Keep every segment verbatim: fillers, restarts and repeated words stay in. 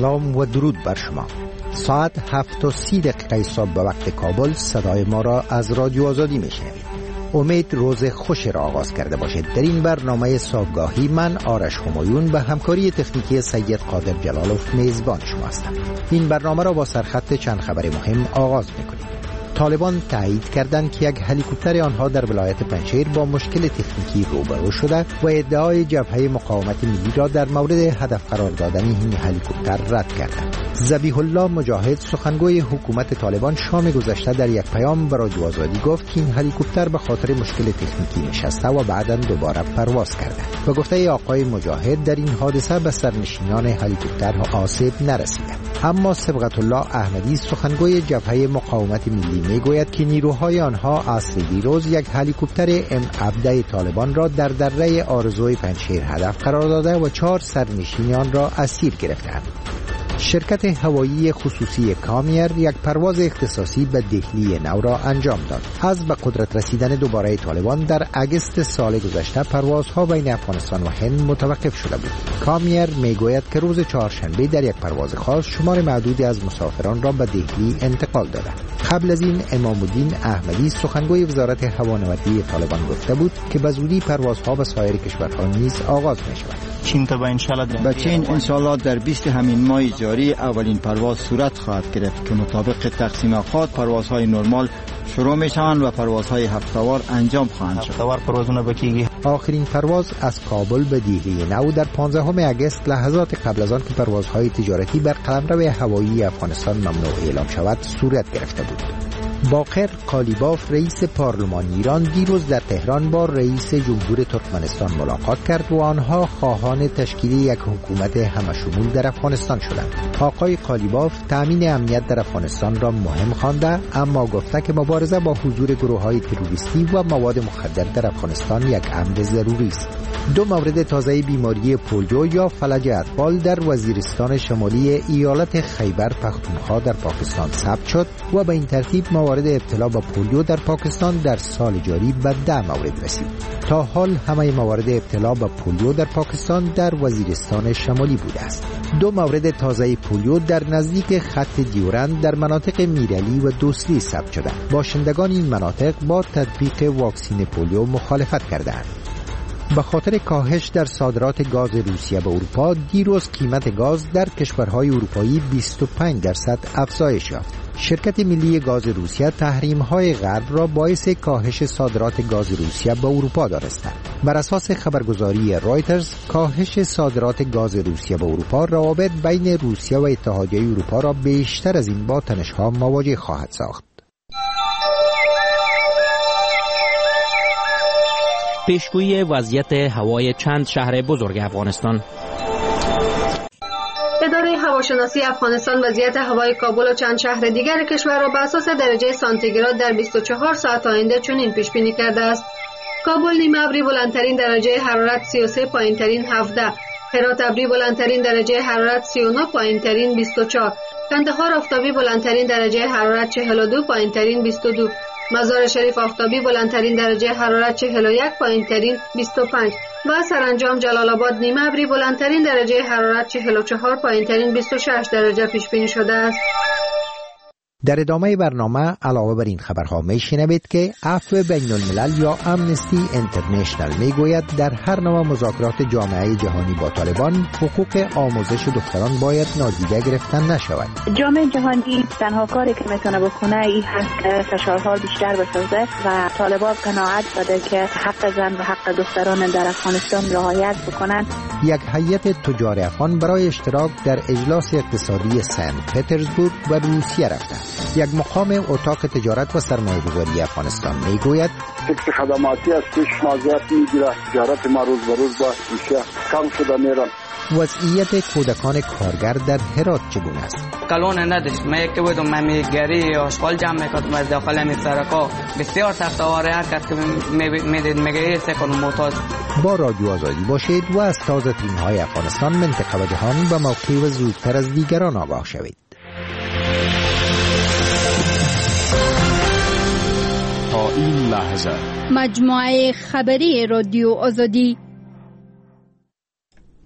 سلام و درود بر شما. ساعت هفت و سی دقیقه صبح به وقت کابل صدای ما را از رادیو آزادی میشنوید. امید روز خوش را آغاز کرده باشید. در این برنامه صبحگاهی من آرش همایون به همکاری تکنیکی سید قادر جلالوف میزبان شما هستم. این برنامه را با سرخط چند خبر مهم آغاز میکنیم. طالبان تایید کردند که یک هلیکوپتر آنها در ولایت پنجشیر با مشکل تکنیکی روبرو شده و ادعای جبهه مقاومت ملی را در مورد هدف قرار دادن این هلیکوپتر رد کردند. ذبیح الله مجاهد سخنگوی حکومت طالبان شام گذشته در یک پیام به رادیو آزادی گفت که این هلیکوپتر به خاطر مشکل تکنیکی نشسته و بعداً دوباره پرواز کرده. و گفته آقای مجاهد در این حادثه به سرنشینان هلیکوپتر آسیب نرسیده. اما صبغت الله احمدی سخنگوی جبهه مقاومت ملی میگوید که نیروهای آنها عصر دیروز یک هلیکوپتر ام هفده طالبان را در دره آرزوی پنجشیر هدف قرار داده و چهار سرنشین آن را اسیر گرفتند. شرکت هوایی خصوصی کامیر یک پرواز اختصاصی به دهلی نو را انجام داد. از به قدرت رسیدن دوباره طالبان در اگست سال گذشته پروازها بین افغانستان و هند متوقف شده بود. کامیر میگوید که روز چهارشنبه در یک پرواز خاص شمار معدودی از مسافران را به دهلی انتقال داده. قبل از این امام الدین احمدی سخنگوی وزارت هوانوردی طالبان گفته بود که به زودی پروازها به سایر کشورها نیز آغاز می شود. چین تا به انشالله به چین انشالله در بیست همین ماه جاری اولین پرواز صورت خواهد گرفت که مطابق تقسیم اوقات پروازهای نرمال شروع می شوند و پروازهای هفته‌وار انجام خواهند شد. هفته‌وار پروازونه بکیږي. آخرین پرواز از کابل به دهلی نو در پانزدهم اگست لحظات قبل از آن که پروازهای تجارتی بر قلمرو هوایی افغانستان ممنوع اعلام شود صورت گرفته بود. باقر قالیباف رئیس پارلمان ایران دیروز در تهران با رئیس جمهور ترکمنستان ملاقات کرد و آنها خواهان تشکیل یک حکومت همشمول در افغانستان شدند. آقای قالیباف تامین امنیت در افغانستان را مهم خوانده، اما گفته که مبارزه با حضور گروه‌های تروریستی و مواد مخدر در افغانستان یک امر ضروری است. دو مورد تازه بیماری پولیو یا فلج اطفال در وزیرستان شمالی ایالت خیبر پختونخوا در پاکستان ثبت شد و به این ترتیب موارد ابتلا به پولیو در پاکستان در سال جاری به ده مورد رسید. تا حال همه موارد ابتلا به پولیو در پاکستان در وزیرستان شمالی بوده است. دو مورد تازه پولیو در نزدیک خط دیورند در مناطق میرعلی و دوسری ثبت شده. باشندگان این مناطق با تطبیق واکسین پولیو مخالفت کردند. به خاطر کاهش در صادرات گاز روسیه به اروپا دیروز قیمت گاز در کشورهای اروپایی بیست و پنج درصد افزایش یافت. شرکت ملی گاز روسیه تحریم‌های غرب را باعث کاهش صادرات گاز روسیه به اروپا دانسته. بر اساس خبرگزاری رایترز کاهش صادرات گاز روسیه به اروپا روابط بین روسیه و اتحادیه اروپا را بیشتر از این با تنش‌ها مواجه خواهد ساخت. پیشگویی وضعیت هوای چند شهر بزرگ افغانستان. اداره هواشناسی افغانستان وضعیت هوای کابل و چند شهر دیگر کشور را بر اساس درجه سانتیگراد در بیست و چهار ساعت آینده چنین پیش بینی کرده است: کابل نیمه ابری بلندترین درجه حرارت سی و سه، پایینترین هفده، هرات ابری بلندترین درجه حرارت سی و نه، پایینترین بیست و چهار، کندهار آفتابی بلندترین درجه حرارت چهل و دو، پایینترین بیست و دو، مزار شریف آفتابی بلندترین درجه حرارت چهل و یک، پایینترین بیست و پنج و سرانجام جلال آباد نیمه ابری بلندترین درجه حرارت چهل و چهار، پایینترین بیست و شش درجه پیش بینی شده است. در ادامه برنامه علاوه بر این خبرها میشنوید که عفو بین الملل یا امنستی اینترنشنل میگوید در هر نوع مذاکرات جامعه جهانی با طالبان حقوق آموزش دختران باید نادیده گرفته نشود. جامعه جهانی تنها کاری که میتونه بکنه این هست که فشارها بیشتر بسازه و طالبان قناعت بده که حق زن و حق دختران در افغانستان رعایت بکنن. یک هیئت تجار افغان برای اشتراک در اجلاس اقتصادی سنت پترزبورگ و روسیه رفته. یک مقام اتاق تجارت و سرمایه‌گذاری افغانستان میگوید فکر خدماتی از پیش مازیت میگیره، تجارت ما روز به روز با روسیه کم شده میرن. وضعیت کودکان کارگر در هرات چگونه است؟ قانون نداشت. من که بودم ممیگری آشغال جمع میکردم از داخل می سرکا بسیار سخت آواره کرد که میدید میگه این سکن معتاد. با رادیو آزادی باشید و از تازه ترین های افغانستان، منطقه و جهان به موقع و زودتر از دیگران آگاه شوید. تا این لحظه مجموعه خبری رادیو آزادی.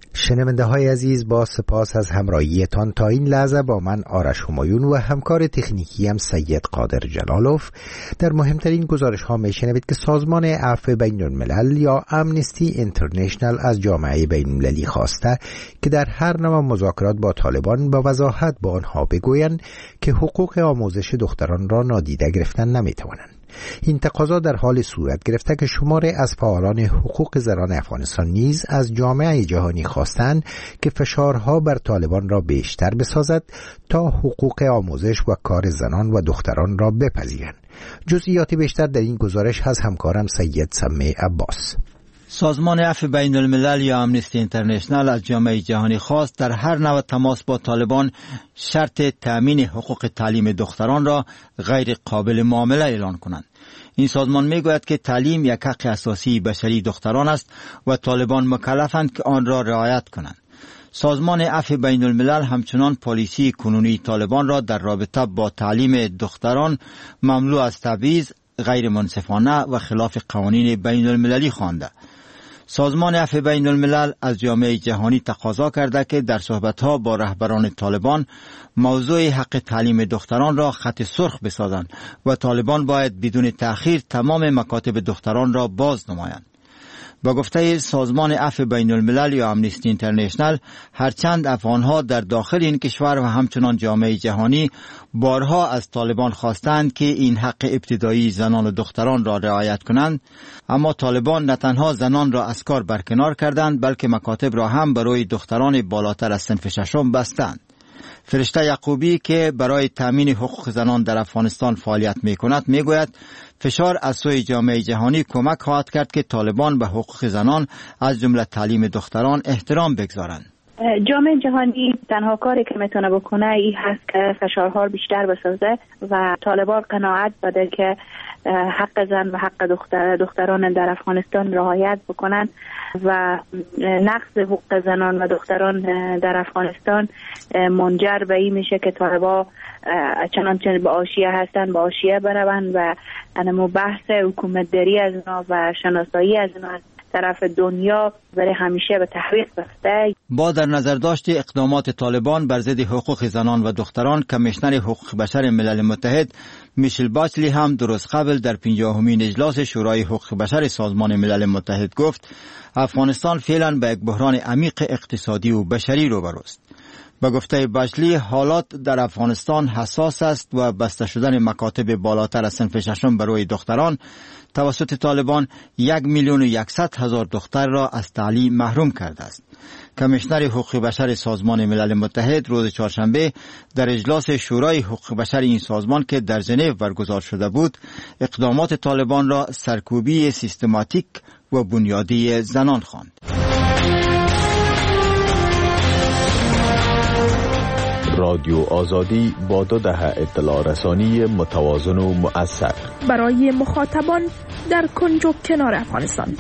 شنونده های عزیز، با سپاس از همراهیتان تا این لحظه با من آرش همایون و همکار تکنیکیم سید قادر جلالوف در مهمترین گزارش ها می شنوید که سازمان عفو بین الملل یا امنستی اینترنشنل از جامعه بین المللی خواسته که در هر نوع مذاکرات با طالبان با وضاحت با آنها بگویند که حقوق آموزش دختران را نادیده گرفتن نمی توانند. این تقاضا در حال صورت گرفته که شماری از فعالان حقوق زنان افغانستان نیز از جامعه جهانی خواستند که فشارها بر طالبان را بیشتر بسازد تا حقوق آموزش و کار زنان و دختران را بپذیرند. جزئیات بیشتر در این گزارش از همکارم سید سمی عباس. سازمان عفو بین الملل یا امنستی اینترنشنل از جامعه جهانی خواست در هر نوع تماس با طالبان شرط تأمین حقوق تعلیم دختران را غیر قابل معامله اعلان کنند. این سازمان میگوید که تعلیم یک حق اساسی بشری دختران است و طالبان مکلفند که آن را رعایت کنند. سازمان عفو بین الملل همچنان پالیسی کنونی طالبان را در رابطه با تعلیم دختران مملو از تبعیض، غیر منصفانه و خلاف قوانین بین المللی خوانده. سازمان عفو بین الملل از جامعه جهانی تقاضا کرده که در صحبت‌ها با رهبران طالبان موضوع حق تعلیم دختران را خط سرخ بسازند و طالبان باید بدون تأخیر تمام مکاتب دختران را باز نمایند. با گفته سازمان عفو بین الملل یا امنستی اینترنشنل، هرچند افغانها در داخل این کشور و همچنان جامعه جهانی بارها از طالبان خواستند که این حق ابتدایی زنان و دختران را رعایت کنند، اما طالبان نه تنها زنان را از کار برکنار کردند بلکه مکاتب را هم برای دختران بالاتر از صنف ششم بستند. فرشته یعقوبی که برای تامین حقوق زنان در افغانستان فعالیت می کند می گوید فشار از سوی جامعه جهانی کمک خواهد کرد که طالبان به حقوق زنان از جمله تعلیم دختران احترام بگذارند. جامعه جهانی تنها کاری که میتونه بکنه این هست که فشارها بیشتر بسازه و طالبان قناعت بده که حق زن و حق دختر دختران در افغانستان رعایت بکنن و نقض حقوق زنان و دختران در افغانستان منجر به این میشه که طالبان چنانچه به آشیه هستن به آشیه بروند و انمو بحث حکومتداری از اونا و شناسایی از اونا طرف دنیا برای همیشه به تحقیق رفته. با در نظر داشت اقدامات طالبان بر ضد حقوق زنان و دختران، کمیشنر حقوق بشر ملل متحد میشل باچلی هم درست قبل در پنجاهمین اجلاس شورای حقوق بشر سازمان ملل متحد گفت افغانستان فعلا به یک بحران عمیق اقتصادی و بشری روبروست. با گفته باچلی حالات در افغانستان حساس است و بسته شدن مکاتب بالاتر از صنف ششم برای دختران توسط طالبان یک میلیون و یکصد هزار دختر را از تعلیم محروم کرده است. کمیشنر حقوق بشر سازمان ملل متحد روز چهارشنبه در اجلاس شورای حقوق بشر این سازمان که در ژنو برگزار شده بود، اقدامات طالبان را سرکوبی سیستماتیک و بنیادی زنان خواند. رادیو آزادی با دو دهه اطلاع رسانی متوازن و مؤثر برای مخاطبان در کنج و کنار افغانستان.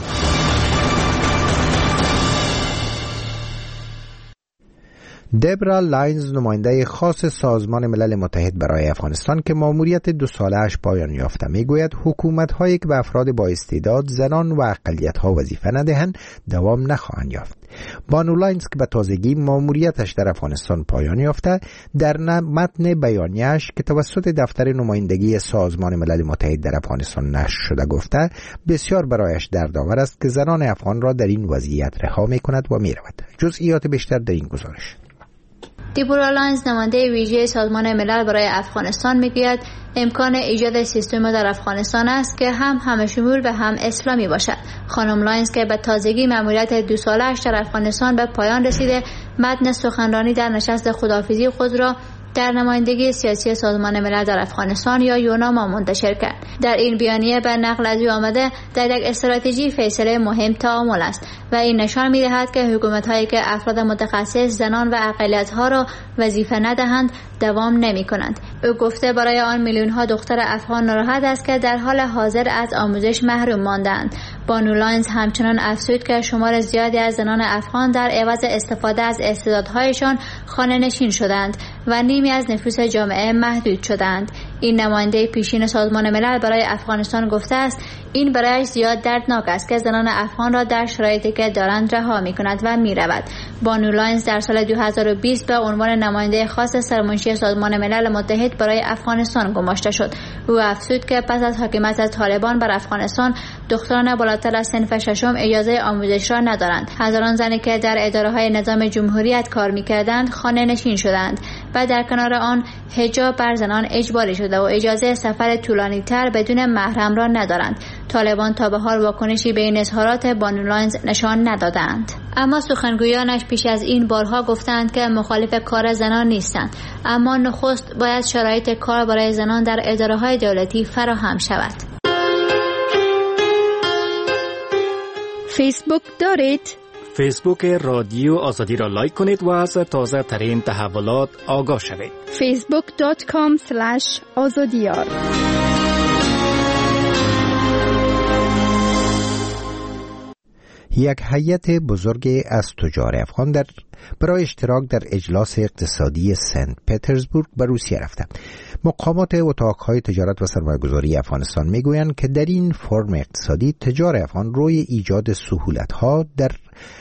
دبرا لاینز، نماینده خاص سازمان ملل متحد برای افغانستان که ماموریت دو ساله‌اش پایان یافته، میگوید حکومت‌هایی که به افراد با استعداد، زنان و اقلیت‌ها وظیفه ندهند دوام نخواهند یافت. بانو لاینز که به تازگی ماموریتش در افغانستان پایان یافته، در متن بیانیه‌اش که توسط دفتر نمایندگی سازمان ملل متحد در افغانستان نشر شده گفته بسیار برایش دردآور است که زنان افغان را در این وضعیت رها می‌کند و می‌رود. جزئیات بیشتر در این گزارش. دیبورا لاینز، نماینده ویژه سازمان ملل برای افغانستان، میگوید امکان ایجاد سیستم در افغانستان است که هم همه‌شمول و هم اسلامی باشد. خانم لاینز که به تازگی مأموریت دو ساله‌اش در افغانستان به پایان رسیده، متن سخنرانی در نشست خداحافظی خود را در نمایندگی سیاسی سازمان ملل در افغانستان یا یوناما منتشر کرد. در این بیانیه به نقل از او آمده در یک استراتژی فیصله مهم تعامل است و این نشان می‌دهد که حکومت‌هایی که افراد متخصص، زنان و اقلیت‌ها را وظیفه ندهند دوام نمی‌کنند. او گفته برای آن میلیون‌ها دختر افغان ناراحت است که در حال حاضر از آموزش محروم ماندند. بانو لاینز همچنان افزود که شمار زیادی از زنان افغان در عوض استفاده از استعدادهایشان خانه‌نشین شدند و نیمی از نفوس جامعه محدود شدند. این نماینده پیشین سازمان ملل برای افغانستان گفته است این برایش زیاد دردناک است که زنان افغان را در شرایطی که دارند رها می‌کند و می‌رود. بانو لاینز در سال دو هزار و بیست به عنوان نماینده خاص سرمنشی سازمان ملل متحد برای افغانستان گماشته شد. او افزود که پس از حاکمیت طالبان بر افغانستان دختران بالاتر از صنف ششم اجازه آموزش را ندارند. هزاران زنی که در اداره‌های نظام جمهوریت کار می‌کردند خانه نشین شدند و در کنار آن حجاب بر زنان اجباری شده و اجازه سفر طولانی‌تر بدون محرم را ندارند. طالبان تا به حال واکنشی به این اظهارات بانو لاینز نشان ندادند. اما سخنگویانش پیش از این بارها گفتند که مخالف کار زنان نیستند، اما نخست باید شرایط کار برای زنان در اداره‌های دولتی فراهم شود. فیسبوک دارید؟ فیسبوک رادیو آزادی را لایک کنید و از تازه ترین تحولات آگاه شوید. فیسبوک دات کام اسلش آزادیار. یک هیئت بزرگ از تجار افغان در برای اشتراک در اجلاس اقتصادی سنت پترزبورگ به روسیه رفته. مقامات اتاقهای تجارت و سرمایه‌گذاری افغانستان میگویند که در این فرم اقتصادی تجار افغان روی ایجاد سهولت‌ها در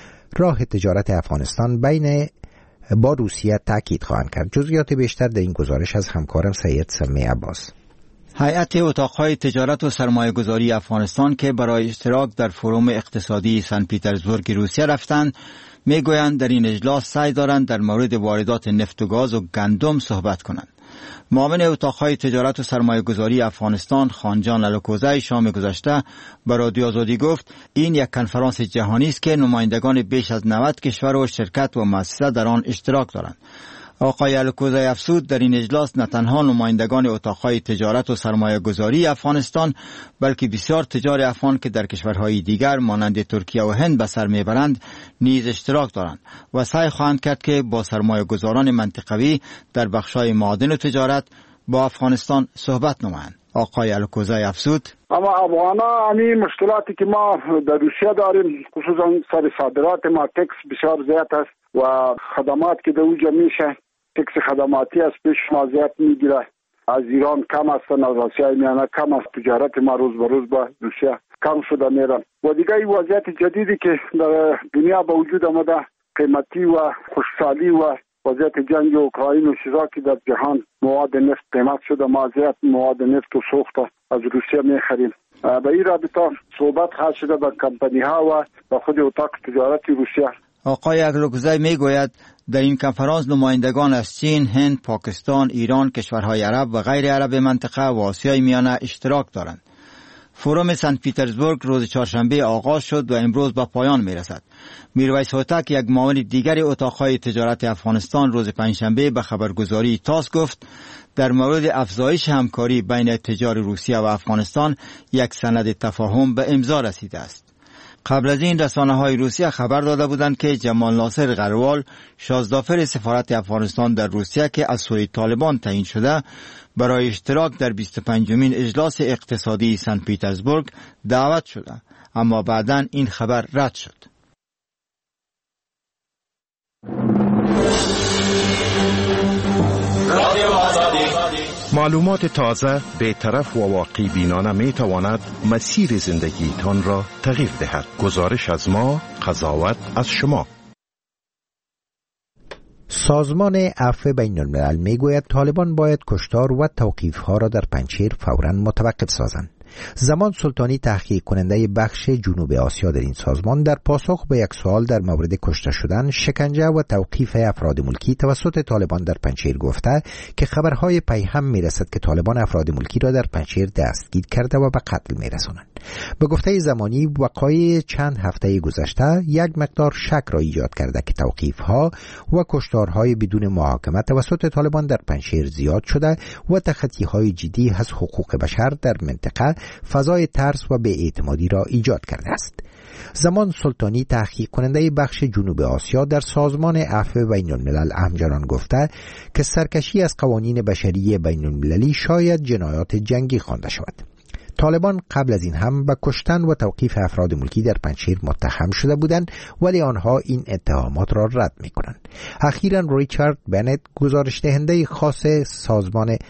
راه تجارت افغانستان بین با روسیه تاکید خواهند کرد. جزئیات بیشتر در این گزارش از همکارم سید سمی عباس. هیئت اتاقهای تجارت و سرمایه‌گذاری افغانستان که برای اشتراک در فروم اقتصادی سن پترزبورگ روسیه رفتند میگویند در این اجلاس سعی دارند در مورد واردات نفت و گاز و گندم صحبت کنند. معاون اتاقهای تجارت و سرمایه‌گذاری افغانستان خانجان الکوزی شام گذشته به رادیو آزادی گفت این یک کنفرانس جهانی است که نمایندگان بیش از نود کشور و شرکت و مؤسسه در آن اشتراک دارند. آقای الکوزی افزود در این اجلاس نه تنها نمایندگان اتاقهای تجارت و سرمایه‌گذاری افغانستان بلکه بسیار تجار افغان که در کشورهای دیگر مانند ترکیه و هند به سر میبرند نیز اشتراک دارند و سعی خواهند کرد که با سرمایه‌گذاران منطقوی در بخش‌های معادن و تجارت با افغانستان صحبت نمایند. آقای الکوزی افزود اما افغانا همین مشکلاتی که ما در روسیه داریم خصوصا سر صادرات ما تکس بسیار زیاد است و خدمات که در اونجا میشه تکس خدماتی از پیش ما زیاد میگیره. از ایران کم است، از آسیای میانه کم است. تجارت ما روز به روز با روسیه کم شده میره و دیگه این وضعیت جدیدی که در دنیا به وجود آمده قیمتی و خوشحالی و وضعیت جنگ اوکراین و چیزا که در جهان مواد نفت قیمت شده، ما زیاد مواد نفت و سوخت از روسیه میخریم. به این رابطه صحبت خواهد شده با کمپانی ها و با خود اتاق تجارت روسیه. آقای الکوزی میگوید در این کنفرانس نمایندگان از چین، هند، پاکستان، ایران، کشورهای عرب و غیر عرب منطقه و آسیای میانه اشتراک دارند. فروم سنت پترزبورگ روز چهارشنبه آغاز شد و امروز به پایان میرسد. میرویس هوتک یک معاون دیگر اتاقهای تجارت افغانستان روز پنجشنبه به خبرگزاری تاس گفت در مورد افزایش همکاری بین تجار روسیه و افغانستان یک سند تفاهم به امضا رسیده است. قبل از این رسانه‌های روسیه خبر داده بودند که جمال ناصر غروال شازدافر سفارت افغانستان در روسیه که از سوی طالبان تعیین شده برای اشتراک در بیست و پنجمین اجلاس اقتصادی سن پترزبورگ دعوت شده، اما بعداً این خبر رد شد. معلومات تازه، بی‌طرف و واقعی بینانه می تواند مسیر زندگیتان را تغییر دهد. گزارش از ما، قضاوت از شما. سازمان عفو بین الملل می گوید طالبان باید کشتار و توقیف‌ها را در پنجشیر فوراً متوقف سازند. زمان سلطانی تحقیق کننده بخش جنوب آسیا در این سازمان در پاسخ به یک سوال در مورد کشته شدن، شکنجه و توقیف افراد ملکی توسط طالبان در پنجشیر گفته که خبرهای پیهم میرسد که طالبان افراد ملکی را در پنجشیر دستگیر کرده و به قتل میرسانند. به گفته زمانی وقایع چند هفته گذشته یک مقدار شک را ایجاد کرده که توقیف‌ها و کشتارهای بدون محاکمه توسط طالبان در پنجشیر زیاد شده و تخطی‌های جدی از حقوق بشر در منطقه فضای ترس و بی‌اعتمادی را ایجاد کرده است. زمان سلطانی تحقیق کننده بخش جنوب آسیا در سازمان عفو بین الملل همچنان گفته که سرکشی از قوانین بشری بین المللی شاید جنایات جنگی خوانده شود. طالبان قبل از این هم به کشتن و توقیف افراد ملکی در پنجشیر متهم شده بودند، ولی آنها این اتهامات را رد می کنند. اخیراً ریچارد بنت، گزارش دهنده خاص سازمان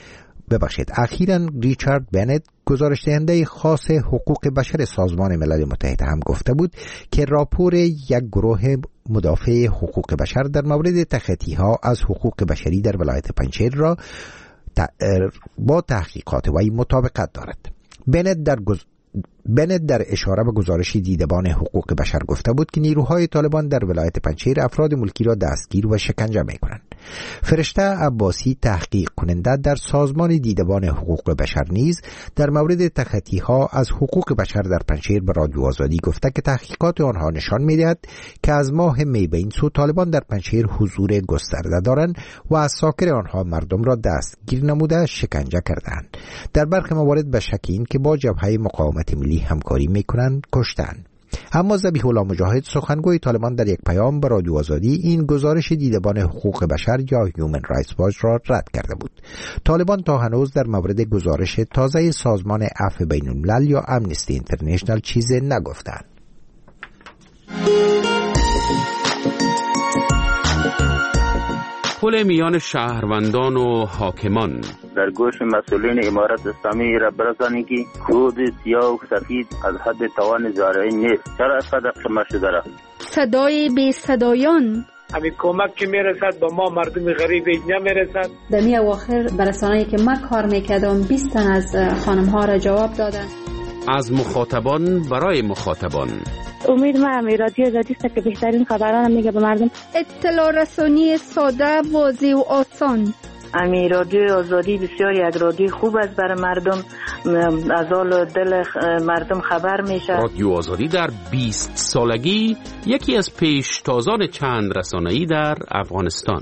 ببخشید اخیراً ریچارد بنت گزارش دهنده خاص حقوق بشر سازمان ملل متحد هم گفته بود که راپور یک گروه مدافع حقوق بشر در مورد تخطی‌ها از حقوق بشری در ولایت پنجشیر را با تحقیقات وی مطابقت دارد. بنت در گز... بنت در اشاره به گزارش دیدبان حقوق بشر گفته بود که نیروهای طالبان در ولایت پنجشیر افراد ملکی را دستگیر و شکنجه می کنند. فرشته عباسی تحقیق کننده در سازمان دیدبان حقوق بشر نیز در مورد تخطی‌ها از حقوق بشر در پنجشیر به رادیو آزادی گفته که تحقیقات آنها نشان می‌دهد که از ماه می به این سو طالبان در پنجشیر حضور گسترده دارند و از ساکن آنها مردم را دستگیر نموده شکنجه کردند. در برخی موارد به شک این که با جبهه مقاومت ملی همکاری میکنند کشتند. اما ذبیح الله مجاهد سخنگوی طالبان در یک پیام به رادیو آزادی این گزارش دیدبان حقوق بشر یا هیومن رایتس واچ را رد کرده بود. طالبان تا هنوز در مورد گزارش تازه سازمان عفو بین الملل یا امنستی اینترنشنال چیزی نگفتند. پل میان شهروندان و حاکمان در گوش مسئولین امارت اسلامی را برسانی که خود سیاه و سفید از حد توان زارعی نیست. چرا اینقدر خمه شده را؟ صدای بی صدایان همین کمک که میرسد با ما مردم غریب نمیرسد. در می اواخر برسانه‌ای که من کار میکردم بیست تن از خانم ها را جواب دادن. از مخاطبان برای مخاطبان. امید ما رادیو آزادی است که بهترین خبران میگه به مردم. اطلاع رسانی ساده، واضح و آسان. امی رادیو آزادی بسیار یک رادیو خوب است برای مردم، از حال دل مردم خبر میشه. رادیو آزادی در بیست سالگی یکی از پیشتازان چند رسانه‌ای در افغانستان.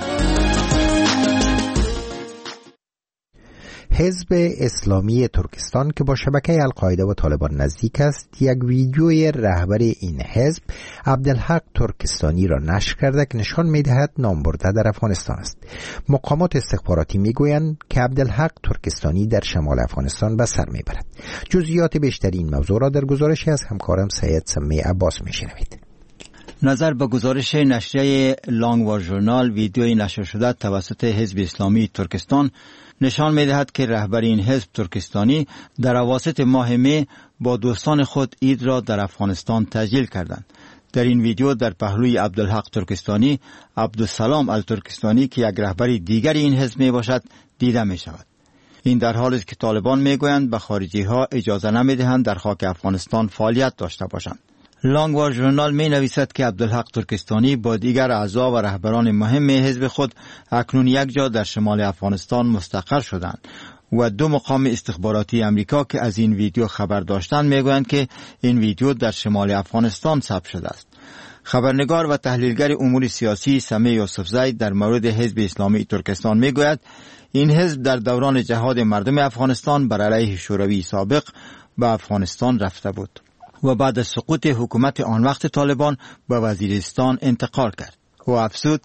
حزب اسلامی ترکستان که با شبکه القاعده و طالبان نزدیک است یک ویدیوی رهبر این حزب عبدالحق ترکستانی را نشر کرده که نشان می‌دهد نامبرده در افغانستان است. مقامات استخباراتی میگویند که عبدالحق ترکستانی در شمال افغانستان به سر میبرد. جزئیات بیشتری این موضوع را در گزارشی از همکارم سید سمی عباس میشنوید. نظر به گزارش نشریه لانگوار ژورنال، ویدیوی نشر شده توسط حزب اسلامی ترکستان نشان می‌دهد که رهبر این حزب ترکستانی در اواسط ماه می با دوستان خود عید را در افغانستان تجلیل کردند. در این ویدیو در پهلوی عبدالحق ترکستانی، عبدالسلام الترکستانی که یک رهبر دیگر این حزب می باشد دیده می شود. این در حالی است که طالبان میگویند به خارجی ها اجازه نمی دهند در خاک افغانستان فعالیت داشته باشند. لانگوار ژورنال می نویسد که عبدالحق ترکستانی با دیگر اعضا و رهبران مهم حزب خود اکنون یک جا در شمال افغانستان مستقر شدند و دو مقام استخباراتی امریکا که از این ویدیو خبر داشتند میگویند که این ویدیو در شمال افغانستان ثبت شده است. خبرنگار و تحلیلگر امور سیاسی سمی یوسفزی در مورد حزب اسلامی ترکستان میگوید این حزب در دوران جهاد مردم افغانستان بر علیه شوروی سابق به افغانستان رفته بود و بعد از سقوط حکومت آن وقت طالبان به وزیرستان انتقال کرد. و افزود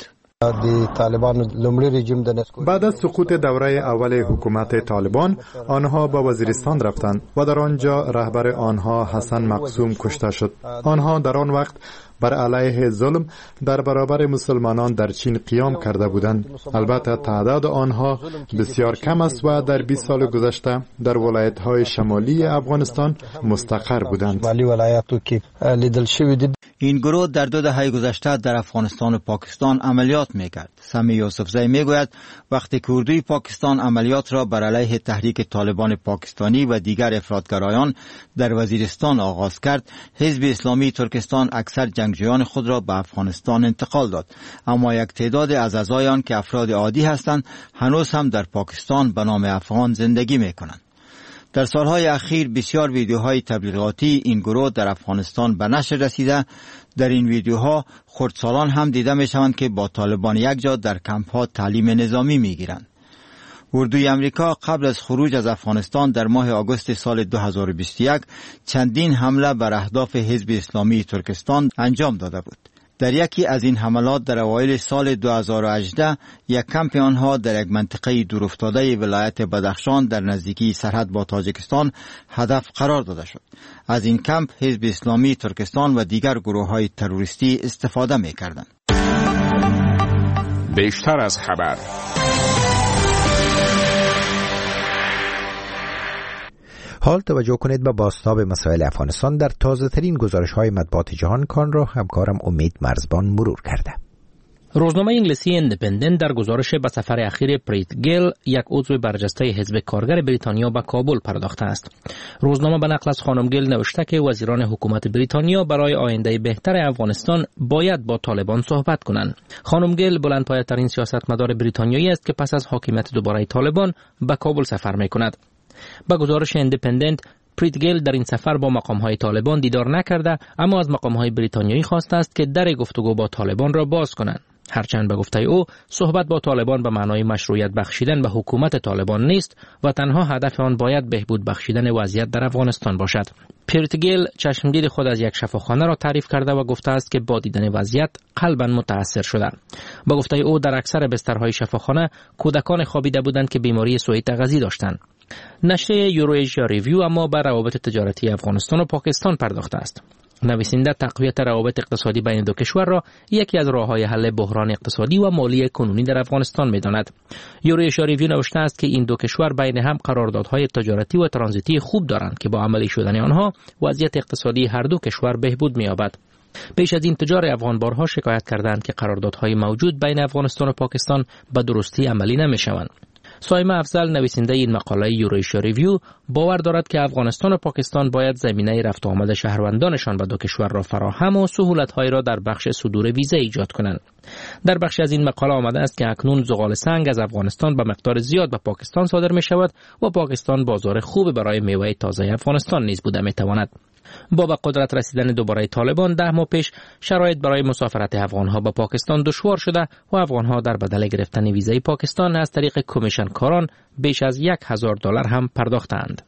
بعد از سقوط دوره اول حکومت طالبان آنها به وزیرستان رفتند و در آنجا رهبر آنها حسن مقسوم کشته شد. آنها در آن وقت بر علیه ظلم در برابر مسلمانان در چین قیام کرده بودند. البته تعداد آنها بسیار کم است و در بیست سال گذشته در ولایت‌های شمالی افغانستان مستقر بودند. این گروه در دو دهه گذشته در افغانستان و پاکستان عملیات می‌کرد. سمی یوسفزی میگوید وقتی که اردوی پاکستان عملیات را بر علیه تحریک طالبان پاکستانی و دیگر افراطگرایان در وزیرستان آغاز کرد، حزب اسلامی ترکستان اکثر جنگجویان خود را به افغانستان انتقال داد، اما یک تعداد از اعضایان که افراد عادی هستند هنوز هم در پاکستان به نام افغان زندگی می‌کنند. در سالهای اخیر بسیار ویدیوهای تبلیغاتی این گروه در افغانستان به نشر رسیده. در این ویدیوها خردسالان هم دیده می شوند که با طالبان یک جا در کمپ‌ها تعلیم نظامی می گیرند. اردوی امریکا قبل از خروج از افغانستان در ماه آگوست سال دو هزار و بیست و یک چندین حمله بر اهداف حزب اسلامی ترکستان انجام داده بود. در یکی از این حملات در اوایل سال دو هزار و هجده یک کمپ آنها در یک منطقه دورافتاده ولایت بدخشان در نزدیکی سرحد با تاجیکستان هدف قرار داده شد. از این کمپ حزب اسلامی ترکستان و دیگر گروه‌های تروریستی استفاده می‌کردند. بیشتر از خبر حال توجه کنید به بازتاب مسائل افغانستان در تازه ترین گزارش های مطبوعات جهان کان را همکارم امید مرزبان مرور کرده. روزنامه انگلیسی ایندیپندنت در گزارش به سفر اخیر پریت گیل، یک عضو برجسته حزب کارگر بریتانیا، به کابل پرداخته است. روزنامه به نقل از خانم گیل نوشته که وزیران حکومت بریتانیا برای آینده بهتر افغانستان باید با طالبان صحبت کنند. خانم گیل بلندپایه‌ترین سیاستمدار بریتانیایی است که پس از حاکمیت دوباره طالبان به کابل سفر می‌کند. به گزارش ایندیپندنت، پریت گیل در این سفر با مقام‌های طالبان دیدار نکرده، اما از مقام‌های بریتانیایی خواسته است که در گفتگو با طالبان را باز کنند. هرچند به گفته او صحبت با طالبان به معنای مشروعیت بخشیدن به حکومت طالبان نیست و تنها هدف آن باید بهبود بخشیدن وضعیت در افغانستان باشد. پریت گیل چشمگیر خود از یک شفاخانه را تعریف کرده و گفته است که با دیدن وضعیت قلباً متاثر شده. با گفته او در اکثر بسترهای شفاخانه کودکان خوابیده بودند که بیماری سوء تغذیه داشتند. نشریه یورویژیا ریویو اما بر روابط تجارتی افغانستان و پاکستان پرداخته است. نویسنده تقویت روابط اقتصادی بین دو کشور را یکی از راه‌های حل بحران اقتصادی و مالی کنونی در افغانستان می‌داند. یورویژیا ریویو نوشته است که این دو کشور بین هم قراردادهای تجارتی و ترانزیتی خوب دارند که با عملی شدن آنها وضعیت اقتصادی هر دو کشور بهبود می‌یابد. پیش از این تجار افغان بارها شکایت کردند که قراردادهای موجود بین افغانستان و پاکستان به درستی عملی نمی‌شوند. سایمه افضل، نویسنده این مقاله یورویژیا ریویو، باور دارد که افغانستان و پاکستان باید زمینه رفت و آمد شهروندانشان به دو کشور را فراهم و سهولت‌هایی را در بخش صدور ویزه ایجاد کنند. در بخش از این مقاله آمده است که اکنون زغال سنگ از افغانستان به مقدار زیاد به پاکستان صادر می شود و پاکستان بازار خوب برای میوه تازه افغانستان نیز بوده می تواند. با به قدرت رسیدن دوباره طالبان ده ماه پیش شرایط برای مسافرت افغانها به پاکستان دشوار شده و افغانها در بدل گرفتن ویزای پاکستان از طریق کمیشن کاران بیش از یک هزار دلار هم پرداختند.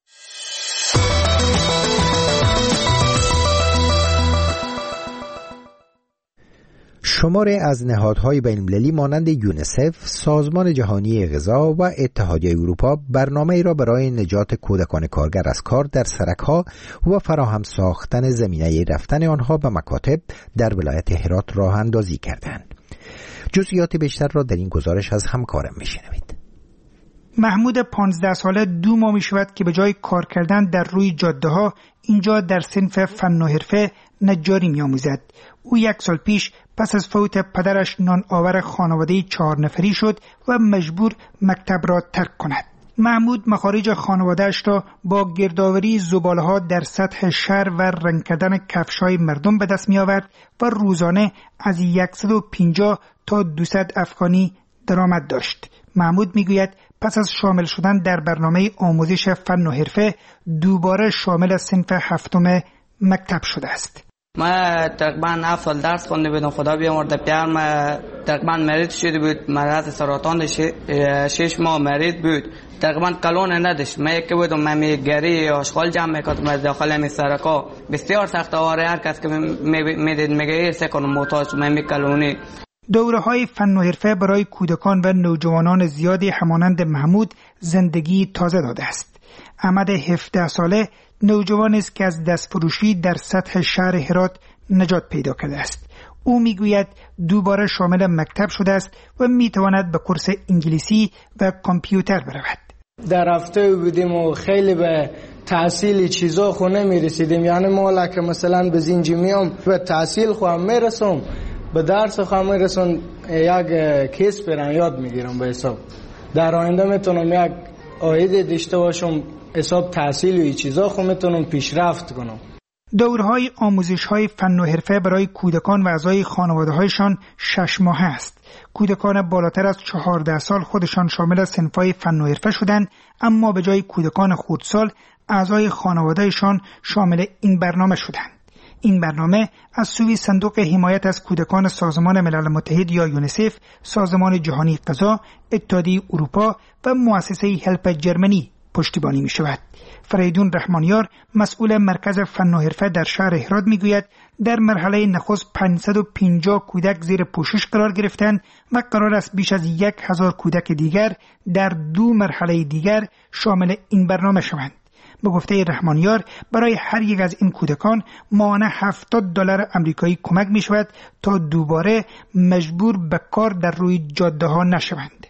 شماری از نهادهای بین‌المللی مانند یونیسف، سازمان جهانی غذا و اتحادیه اروپا برنامه‌ای را برای نجات کودکان کارگر از کار در سرک‌ها و فراهم ساختن زمینه رفتن آنها به مکاتب در ولایت هرات راه اندازی کردند. جزئیات بیشتر را در این گزارش از همکارم می‌شنوید. محمود پانزده ساله دو ماه می شود که به جای کار کردن در روی جاده ها اینجا در صنف فن و حرفه نجاری می آموزد. او یک سال پیش پس از فوت پدرش نان آور خانواده چهار نفری شد و مجبور مکتب را ترک کند. محمود مخارج خانواده‌اش را با گردآوری زباله‌ها در سطح شهر و رنگ کردن کفش‌های مردم به دست می آورد و روزانه از صد و پنجاه تا دویست افغانی درآمد داشت. محمود میگوید پس از شامل شدن در برنامه آموزش فن و حرفه دوباره شامل صنف هفتم مکتب شده است. ما تقریبا هفت سال درس خونده بودم. خدا بیامرده پدر ما تقریبا مریض شده بود، مرض سرطان شش ماه مریض بود، تقریبا کلون نداشت. ما یک بودم من میگری آشغال جمع میکردم از داخل می سرکا. بسیار سخت آواره هر کس که میدید میگه سکن محتاج من می کلونی. دوره‌های فن و حرفه برای کودکان و نوجوانان زیادی همانند محمود زندگی تازه داده است. احمد هفده ساله نوجوان است که از دستفروشی در سطح شهر هرات نجات پیدا کرده است. او میگوید دوباره شامل مکتب شده است و میتواند به کورس انگلیسی و کامپیوتر برود. در هفته بودیم و خیلی به تحصیل چیزا خو نمیرسیدیم. یعنی ما که مثلا به زنجی میام به تحصیل خو هم میرسم، به درس خو میرسم، یک کیس برن یاد میگیرم به حساب. در آینده میتونم یک عاید داشته باشم، حساب تحصیل و این چیزا خو میتونم پیشرفت کنم. دورهای آموزش‌های فن و حرفه برای کودکان و اعضای خانواده‌هایشان شش ماهه است. کودکان بالاتر از چهارده سال خودشان شامل صنف‌های فن و حرفه شدند، اما به جای کودکان خردسال اعضای خانواده‌شان شامل این برنامه شدند. این برنامه از سوی صندوق حمایت از کودکان سازمان ملل متحد یا یونیسف، سازمان جهانی غذا، اتحادیه اروپا و مؤسسه هلپ جرمنی پشتیبانی می شود. فریدون رحمانیار مسئول مرکز فن و حرفه در شهر هرات می گوید در مرحله نخست پانصد و پنجاه کودک زیر پوشش قرار گرفتند و قرار است بیش از یک هزار کودک دیگر در دو مرحله دیگر شامل این برنامه شوند. به گفته رحمانیار برای هر یک از این کودکان ماهانه هفتاد دلار آمریکایی کمک می شود تا دوباره مجبور به کار در روی جاده ها نشوند.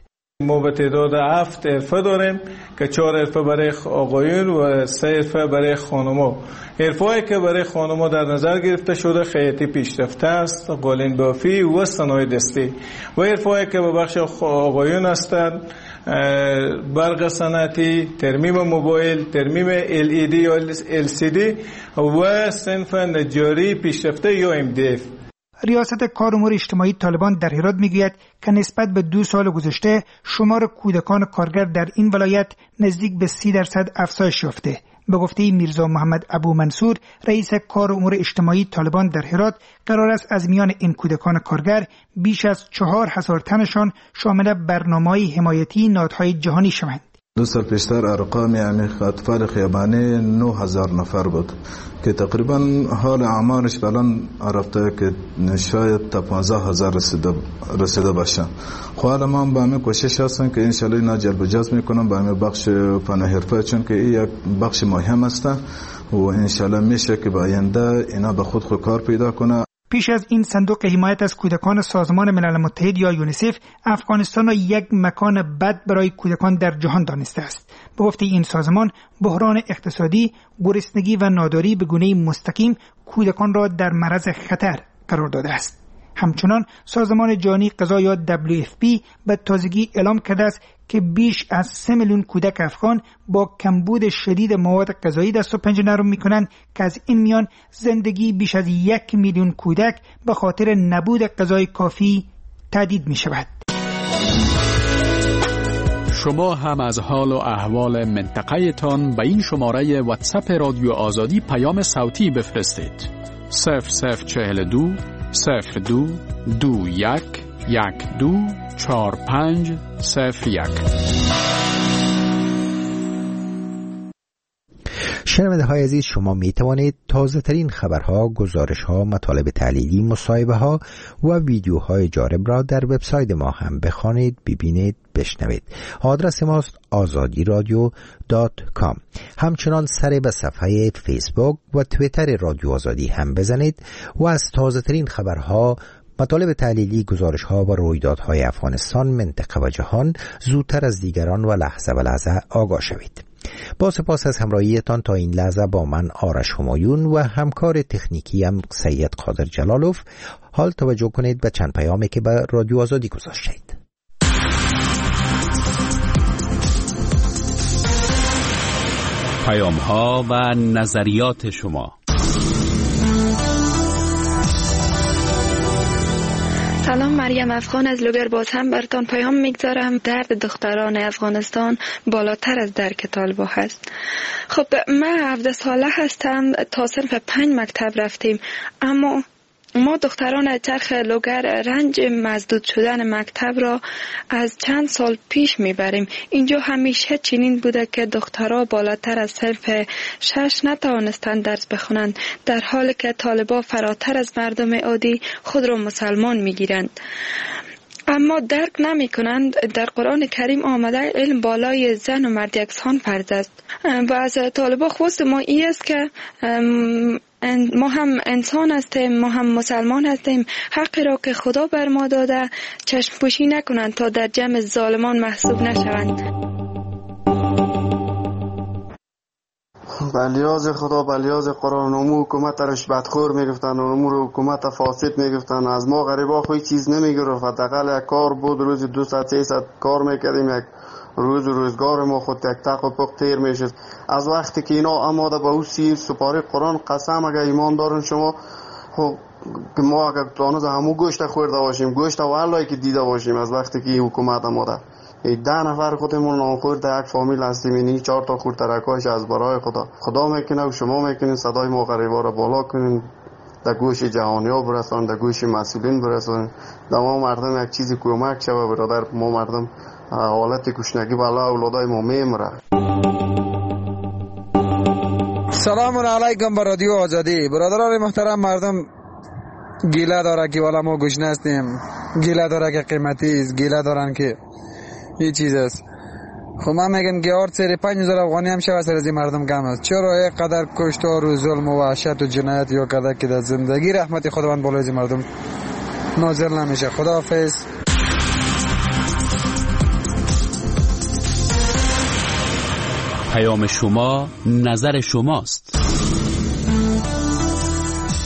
ما به تعداد هفت حرفه داریم که چهار حرفه برای آقایون و سه حرفه برای خانم‌ها. حرفه‌ای که برای خانم‌ها در نظر گرفته شده خیاطی پیشرفته است، قالین بافی و صنایع دستی. و حرفه‌ای که به بخش آقایون هستند برق صنعتی، ترمیم موبایل، ترمیم ال ای دی یا ال سی دی و صنف نجاری پیشرفته یا ام دی اف. ریاست کار امور اجتماعی طالبان در هرات میگوید که نسبت به دو سال گذشته شمار کودکان کارگر در این ولایت نزدیک به سی درصد افزایش یافته. به گفته میرزا محمد ابو منصور رئیس کار امور اجتماعی طالبان در هرات، قرار است از میان این کودکان کارگر بیش از چهار هزار تنشان شامل برنامه‌های حمایتی نهادهای جهانی شوند. دو سال پیشتر ارقام یعنی اطفال خیابانی نه هزار نفر بود که تقریبا حال اعمارش الان رفته که شاید تا پانزده هزار رسیده رسیده باشه. خب حالا ما با همین کوشش هستیم که انشالله اینا جلب و جذب میکنم با همین بخش فن حرفه، چون که این یک بخش مهم است و انشالله میشه که با آینده اینا به خود خود کار پیدا کنه. پیش از این صندوق حمایت از کودکان سازمان ملل متحد یا یونیسف افغانستان را یک مکان بد برای کودکان در جهان دانسته است. به گفته این سازمان دبیران اقتصادی، گرسنگی و ناداری به گونه مستقیم کودکان را در معرض خطر قرار داده است. همچنان سازمان جهانی غذا یا دبلیو اف پی به تازگی اعلام کرده است که بیش از سه میلیون کودک افغان با کمبود شدید مواد غذایی دست و پنجه نرم میکنند که از این میان زندگی بیش از یک میلیون کودک به خاطر نبود غذای کافی تهدید می شود. شما هم از حال و احوال منطقه تان به این شماره واتساپ رادیو آزادی پیام صوتی بفرستید. صفر صفر چهل دو صفر دو دو یک یک دو چهار پنج صفر یک. شنونده های عزیز، شما می توانید تازه ترین خبرها، گزارش ها، مطالب تحلیلی، مصاحبه ها و ویدیوهای جالب را در وبسایت ما هم بخوانید، ببینید، بشنوید. آدرس ماست آزادی رادیو دات کام. همچنان سر به صفحه فیسبوک و توییتر رادیو آزادی هم بزنید و از تازه ترین خبرها، مطالب تحلیلی، گزارش ها و رویدادهای افغانستان، منطقه و جهان زودتر از دیگران و لحظه و لحظه آگاه شوید. با سپاس از همراهیتان تا این لحظه با من آرش همایون و همکار تکنیکی هم سید قادر جلالوف. حال توجه کنید به چند پیامی که به رادیو آزادی گذاشتید. پیام ها و نظریات شما. سلام، مریم افغان از لوگر باز هم برتان پیام میگذارم. درد دختران افغانستان بالاتر از درک طالبا هست. خب من هفده ساله هستم، تا صنف پنج مکتب رفتیم، اما ما دختران چرخ لوگر رنج مزدود شدن مکتب را از چند سال پیش میبریم. اینجا همیشه چنین بوده که دخترها بالاتر از صنف شش نتوانستند درس بخونند، در حالی که طالبا فراتر از مردم عادی خود را مسلمان میگیرند. اما درک نمی کنند در قرآن کریم آمده علم بالای زن و مرد یکسان فرض است و از طالبا خواست ما این است که ما هم انسان هستیم، ما هم مسلمان هستیم، حقی را که خدا بر ما داده چشم پوشی نکنند تا در جمع ظالمان محسوب نشوند. بلیاز خدا، بلیاز قرآن، امو حکومت رش بدخور میگفتن و امو حکومت فاسد میگفتن. از ما غریبا خوی چیز نمیگرفت. حداقل یک کار بود روز دو ساعت سه ساعت کار میکردیم، یک روز روزگار ما خود تک تق و پق تیر میشد. از وقتی که اینا آماده به او سیر سپاری قرآن قسم اگر ایمان دارن شما، خب ما اگر تانوز همو گوشت خورده باشیم، گوشت والایی که دیده باشیم از وقتی که این حکومت آماده. ای ده نفر خودمون نامخورد یک فامیل هستیم، اینی چهار تا خورد ترکایش از برای خدا خدا میکنه و شما میکنین صدای ما غریبا را بالا کنین، در گوش جهانی ها برسان، در گوش مسئولین برسان، در ما مردم یک چیزی کمک شوه. برادر ما مردم حالت کشنگی بالا اولادای ما میمره. سلام علیکم بر رادیو آزادی. برادران محترم، مردم گیله داره که والا ما گشنه هستیم، گیله داره که قیمتی است، گیله دارن که این چیز است. خب من میگم که آرد سری پنج هزار افغانی هم شوه سر از این مردم کم است. چرا یک قدر کشتار و ظلم و وحشت و جنایت یا قدر که در زندگی رحمت خداوند بالای از این مردم نازل نمیشه. خداحافظ. پیام شما نظر شماست.